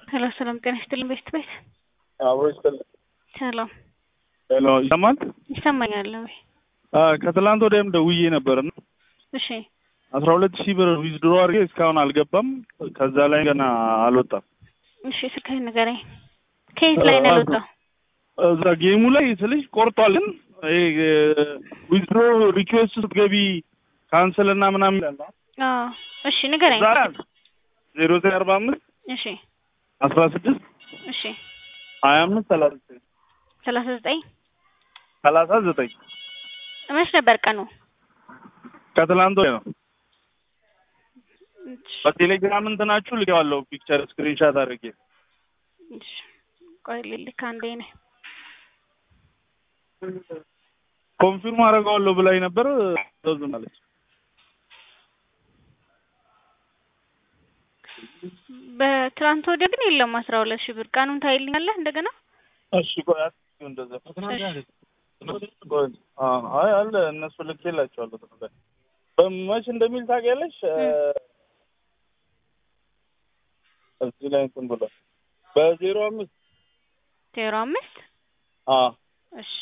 ሄሎ ሰላም ጤና ይስጥልኝ ቤት አብሮ ይስጥልኝ። ሰላም ሄሎ ይሰማል? ይሰማኛል ወይ? ከትላንት ወዲያም ደውዬ ነበርና እሺ 12000 ብር ዊዝድሮ አድርጌ እስካሁን አልገባም። ከዛ ላይ ገና አልወጣም። እሺ ስልክህን ንገረኝ። ከየት ላይ ነው ያልወጣው? እዛ ጌሙ ላይ ስልሽ ቆርጧል። ግን ዊዝድሮ ሪኩዌስት ስትገቢ ካንሰል እና ምናምን ይላል። እሺ ንገረኝ። 0945 እሺ 16 እሺ 25 39 መች ነበር ቀኑ? ከትላንት ወዲያ ነው። በቴሌግራም እንትናችሁ ልኬዋለሁ ፒክቸር ስክሪንሻት አድርጌ። እሺ ቆይ ልልክ አንዴ ነኝ። ኮንፊርም አደርገዋለሁ ብላኝ ነበር ተውዝም አለች። በትላንት ወዲያ ግን የለም 12000 ብር። ቀኑን ታይልኛለህ እንደገና? እሺ ቆይ አትይው እንደዛ አይ አለ እነሱ ልኬላቸዋለሁ ተፈቀደ በመች እንደሚል ታውቂያለሽ? እዚህ ላይ እንትን ብሏል በ05 እሺ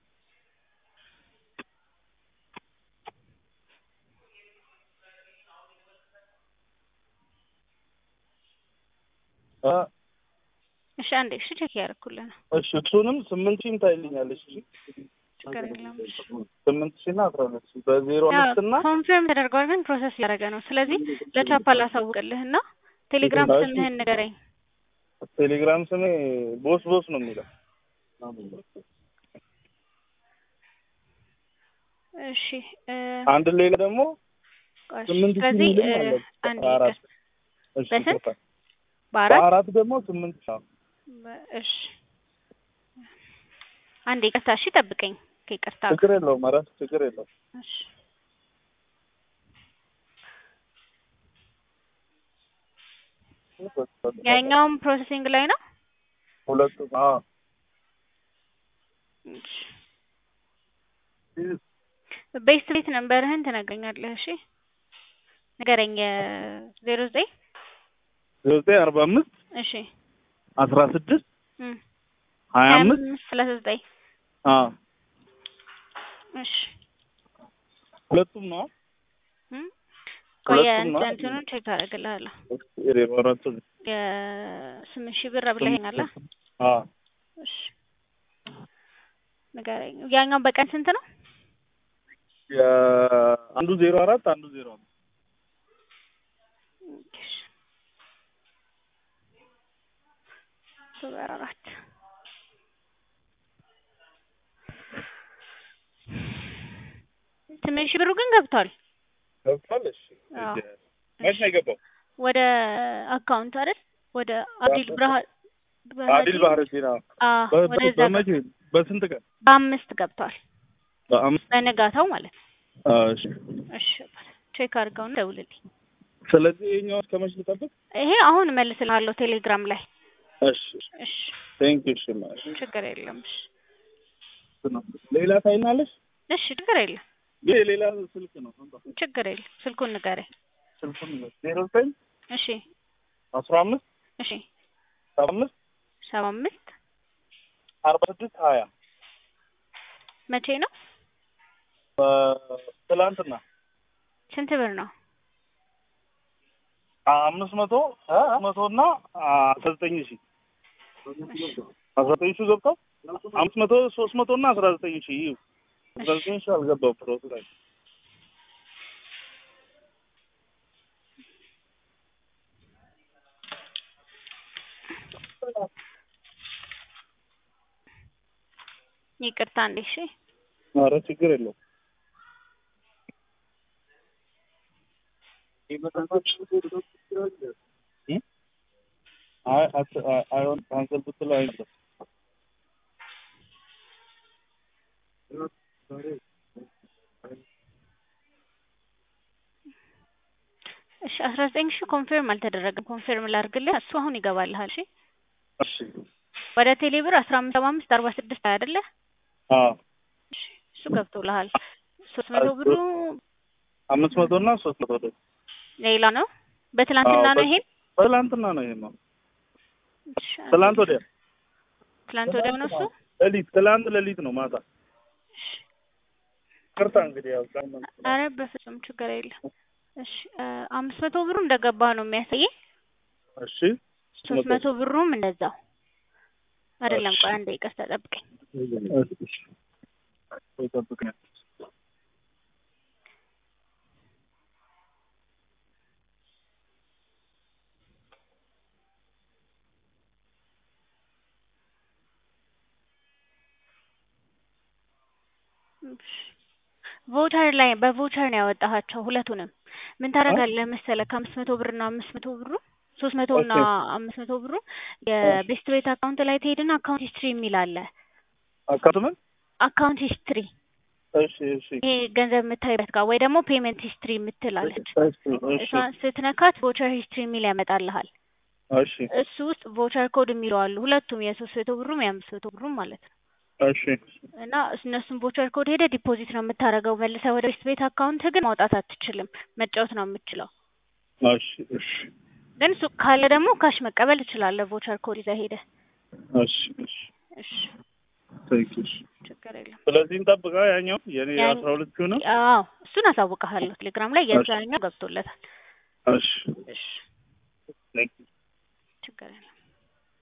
እሺ አንዴ እሺ ቼክ ያደርኩልህ ነው። እሺ እሱንም 8000 ታይልኛለሽ። እሺ ችግር የለም። 8000 እና 12000 በ05 እና ኮንፊርም ተደርጓል ግን ፕሮሰስ እያደረገ ነው። ስለዚህ ለቻፓ ላሳውቅልህና ቴሌግራም ስምህን ንገረኝ። ቴሌግራም ስሜ ቦስ ነው የሚለው። እሺ አንድ ሌላ ደግሞ 8000 ስለዚህ አንዴ በስንት በአራት ደግሞ 8000 እሺ አንዴ ይቅርታ እሺ ጠብቀኝ ከይቅርታ ችግር የለውም ኧረ ችግር የለውም እሺ ያኛውም ፕሮሰሲንግ ላይ ነው ሁለቱም ቤስት ቤት ነምበርህን ትነግረኛለህ እሺ ንገረኝ 0945 እሺ 16 25 39 እሺ ሁለቱም ነው ቆይ እንትኑን ቼክ አደርግልሃለሁ። የ8000 ብር ብለኸኛል? እሺ ንገረኝ ያኛው በቀን ስንት ነው? አንዱ 04 አንዱ 05 04 8000 ብሩ ግን ገብቷል። እሺ መች ነው የገባው? ወደ አካውንት አይደል? ወደ አዲል ባህር ወደዛ በስንት ቀን? በ5 ገብቷል። በ5 በነጋታው ማለት ነው። እሺ እሺ ቼክ አድርገውና ደውልልኝ። ስለዚህ ይሄኛው እስከመች ልጠብቅ? ይሄ አሁን እመልስልሃለሁ ቴሌግራም ላይ። እሺ ቴንክ ዩ ችግር የለም። እሺ ሌላ ታይናለሽ? እሺ ችግር የለም። ሌላ ስልክ ነው። ችግር የለም። ስልኩን ንገረኝ። ስልኩን 09 እሺ 15 እሺ 75 46 20 መቼ ነው? ትላንትና። ስንት ብር ነው? 500 እና 19000 19000 ገብቷል። 500 300 እና 19000 19000 አልገባም ፕሮሰስ ላይ ይቅርታ እንዴ እሺ ኧረ ችግር የለውም። አይሆን ካንሰል ብትለው አይደለም እሺ 19000 ኮንፊርም አልተደረገም። ኮንፊርም ላድርግልህ እሱ አሁን ይገባልሃል። እሺ እሺ ወደ ቴሌብር 1575 46 አይደለ? እሱ ገብቶልሃል። 300 ብሩ 500 እና 300 ሌላ ነው። በትላንትና ነው ይሄን በትላንትና ነው ይሄን ነው እሺ ትላንት ወዲያ ትላንት ወዲያ ነው እሱ ትላንት ሌሊት ነው ማታ። ቅርታ እንግዲህ ያው ኧረ በፍጹም ችግር የለም። እሺ 500 ብሩ እንደገባ ነው የሚያሳየኝ። እሺ 300 ብሩም እንደዛው አይደለም። ቆይ አንዴ ይቅርታ ጠብቀኝ። እሺ ጠብቀኝ። ቮቸር ላይ በቮቸር ነው ያወጣሃቸው ሁለቱንም። ምን ታደርጋለህ መሰለህ? ከ500 ብር እና 500 ብሩ 300 እና 500 ብሩ የቤስት ቤት አካውንት ላይ ትሄድና አካውንት ሂስትሪ የሚል አለ። አካውንት ሂስትሪ እሺ ይሄ ገንዘብ የምታይበት ጋር ወይ ደግሞ ፔመንት ሂስትሪ የምትላለች። እሷን ስትነካት ቮቸር ሂስትሪ የሚል ያመጣልሃል። እሺ እሱ ውስጥ ቮቸር ኮድ የሚለው አሉ ሁለቱም የ300 ብሩም የ500 ብሩም ማለት ነው። እሺ እና እነሱን ቮቸር ኮድ ሄደ ዲፖዚት ነው የምታደርገው። መልሰህ ወደ ቤስት ቤት አካውንት ግን ማውጣት አትችልም፣ መጫወት ነው የምትችለው። እሺ ግን ሱቅ ካለ ደግሞ ካሽ መቀበል ትችላለህ፣ ቮቸር ኮድ ይዘህ ሄደህ። እሺ ታንኪዩ። ችግር የለም። ስለዚህ እንጠብቃ። ያኛው የኔ 12 ነው። አዎ እሱን አሳውቅሃለሁ ቴሌግራም ላይ የዛኛው ገብቶለታል። እሺ ታንኪዩ። ችግር የለም።